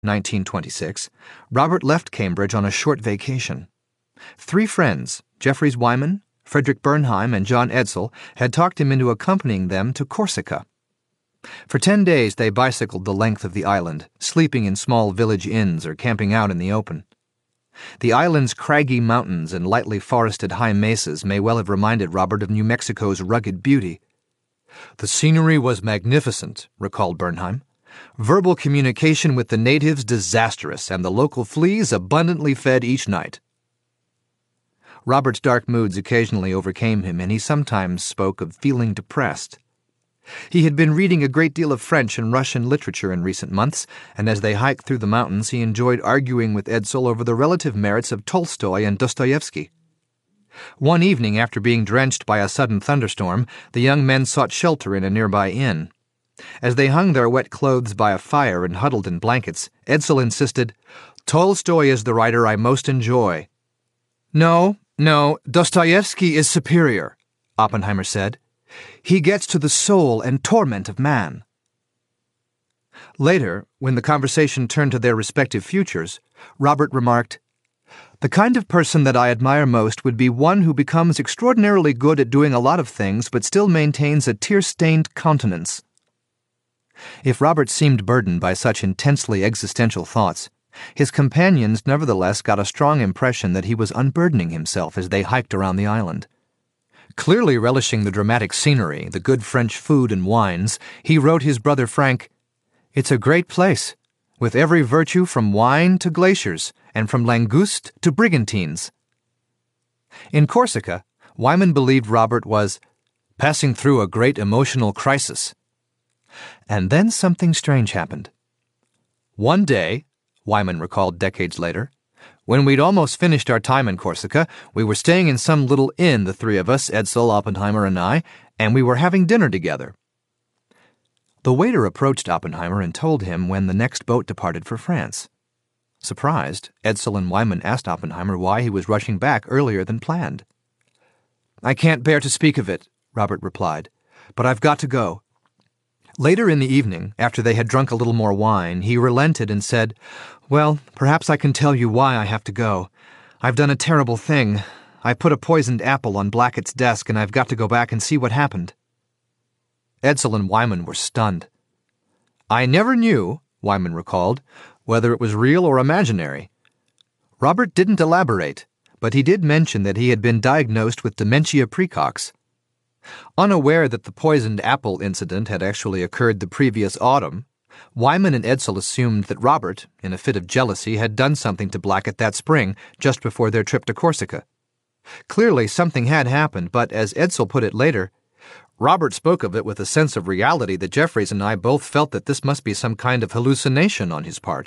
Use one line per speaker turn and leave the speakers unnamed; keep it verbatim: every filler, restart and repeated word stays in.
nineteen twenty-six, Robert left Cambridge on a short vacation. Three friends, Jeffries Wyman, Frederick Bernheim, and John Edsel, had talked him into accompanying them to Corsica. For ten days they bicycled the length of the island, sleeping in small village inns or camping out in the open. The island's craggy mountains and lightly forested high mesas may well have reminded Robert of New Mexico's rugged beauty. The scenery was magnificent, recalled Bernheim. Verbal communication with the natives disastrous, and the local fleas abundantly fed each night. Robert's dark moods occasionally overcame him, and he sometimes spoke of feeling depressed. He had been reading a great deal of French and Russian literature in recent months, and as they hiked through the mountains he enjoyed arguing with Edsel over the relative merits of Tolstoy and Dostoevsky. One evening, after being drenched by a sudden thunderstorm, the young men sought shelter in a nearby inn. As they hung their wet clothes by a fire and huddled in blankets, Edsel insisted, "Tolstoy is the writer I most enjoy." "No, no, Dostoevsky is superior," Oppenheimer said. "He gets to the soul and torment of man." Later, when the conversation turned to their respective futures, Robert remarked, "The kind of person that I admire most would be one who becomes extraordinarily good at doing a lot of things but still maintains a tear-stained countenance." If Robert seemed burdened by such intensely existential thoughts, his companions nevertheless got a strong impression that he was unburdening himself as they hiked around the island. Clearly relishing the dramatic scenery, the good French food and wines, he wrote his brother Frank, "It's a great place, with every virtue from wine to glaciers, and from langoustes to brigantines." In Corsica, Wyman believed Robert was passing through a great emotional crisis. And then something strange happened. One day, Wyman recalled decades later, when we'd almost finished our time in Corsica, we were staying in some little inn, the three of us, Edsel, Oppenheimer, and I, and we were having dinner together. The waiter approached Oppenheimer and told him when the next boat departed for France. Surprised, Edsel and Wyman asked Oppenheimer why he was rushing back earlier than planned. "I can't bear to speak of it," Robert replied, "but I've got to go." Later in the evening, after they had drunk a little more wine, he relented and said, "Well, perhaps I can tell you why I have to go. I've done a terrible thing. I put a poisoned apple on Blackett's desk, and I've got to go back and see what happened." Edsel and Wyman were stunned. "I never knew," Wyman recalled, "whether it was real or imaginary." Robert didn't elaborate, but he did mention that he had been diagnosed with dementia praecox. Unaware that the poisoned apple incident had actually occurred the previous autumn, Wyman and Edsel assumed that Robert, in a fit of jealousy, had done something to Blackett that spring, just before their trip to Corsica. Clearly, something had happened, but as Edsel put it later, Robert spoke of it with a sense of reality that Jeffries and I both felt that this must be some kind of hallucination on his part.